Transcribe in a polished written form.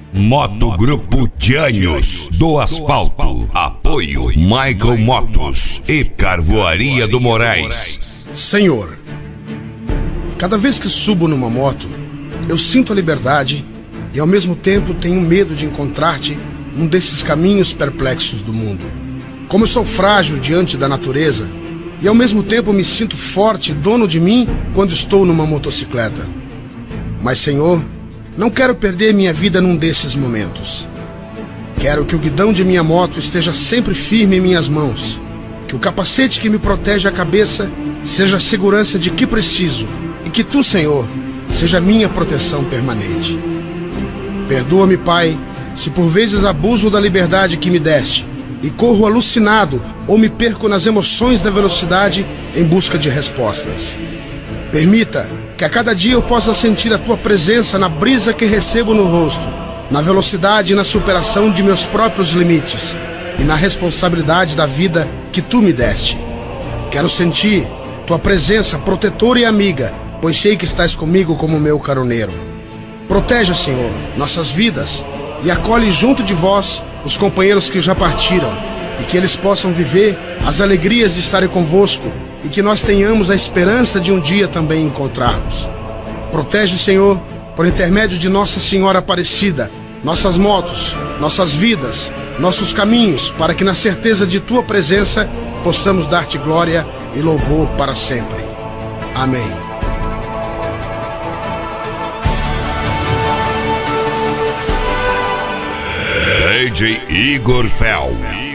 Moto Grupo Jânnios do Asfalto. Apoio Michael Motos e Carvoaria do Moraes. Senhor, cada vez que subo numa moto, eu sinto a liberdade e ao mesmo tempo tenho medo de encontrar-te num desses caminhos perplexos do mundo. Como eu sou frágil diante da natureza e ao mesmo tempo me sinto forte, dono de mim, quando estou numa motocicleta. Mas, Senhor, não quero perder minha vida num desses momentos. Quero que o guidão de minha moto esteja sempre firme em minhas mãos, que o capacete que me protege a cabeça seja a segurança de que preciso e que Tu, Senhor, seja minha proteção permanente. Perdoa-me, Pai, se por vezes abuso da liberdade que me deste e corro alucinado ou me perco nas emoções da velocidade em busca de respostas. Permita que a cada dia eu possa sentir a Tua presença na brisa que recebo no rosto, na velocidade e na superação de meus próprios limites e na responsabilidade da vida que Tu me deste. Quero sentir Tua presença protetora e amiga, pois sei que estás comigo como meu caroneiro. Proteja, Senhor, nossas vidas e acolhe junto de vós os companheiros que já partiram e que eles possam viver as alegrias de estarem convosco e que nós tenhamos a esperança de um dia também encontrarmos. Protege, Senhor, por intermédio de Nossa Senhora Aparecida, nossas motos, nossas vidas, nossos caminhos, para que na certeza de Tua presença possamos dar-Te glória e louvor para sempre. Amém. DJ Igor Fel.